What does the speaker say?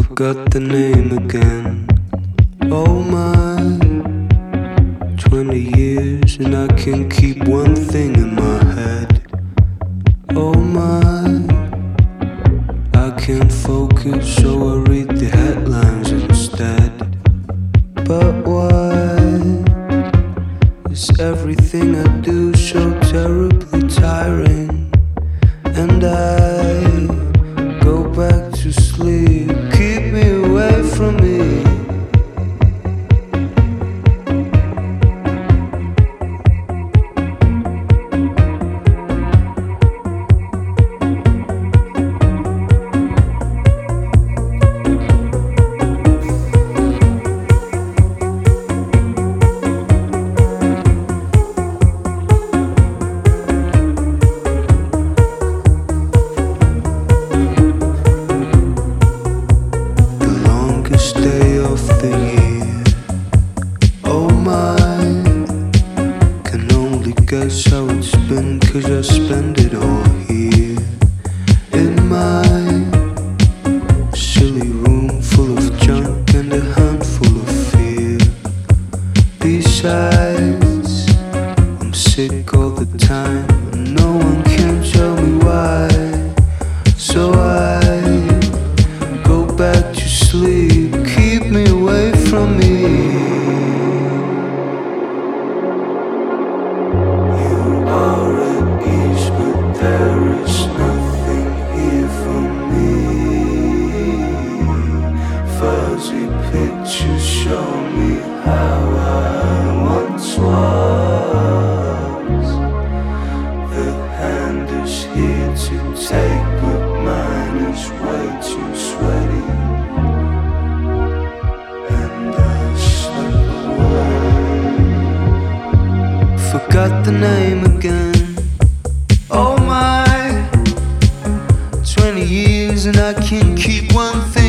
Forgot the name again. Oh my, 20 years and I can keep one thing in my head. Oh my, I can't focus so I read the headlines instead. But why is everything I do so terribly tiring? And I go back to sleep, keep me away from me. Day of the year. Oh my, can only guess how it's been, 'cause I spend it all here in my silly room full of junk and a handful of fear. Besides, I'm sick all the time and no one can tell me why. So I go back to sleep, keep me away from me. You are at ease, but there is nothing here for me. Fuzzy pictures show me how I once was. The hand is here to take, but mine is way too sweaty. Forgot the name again. Oh my, 20 years and I can't keep one thing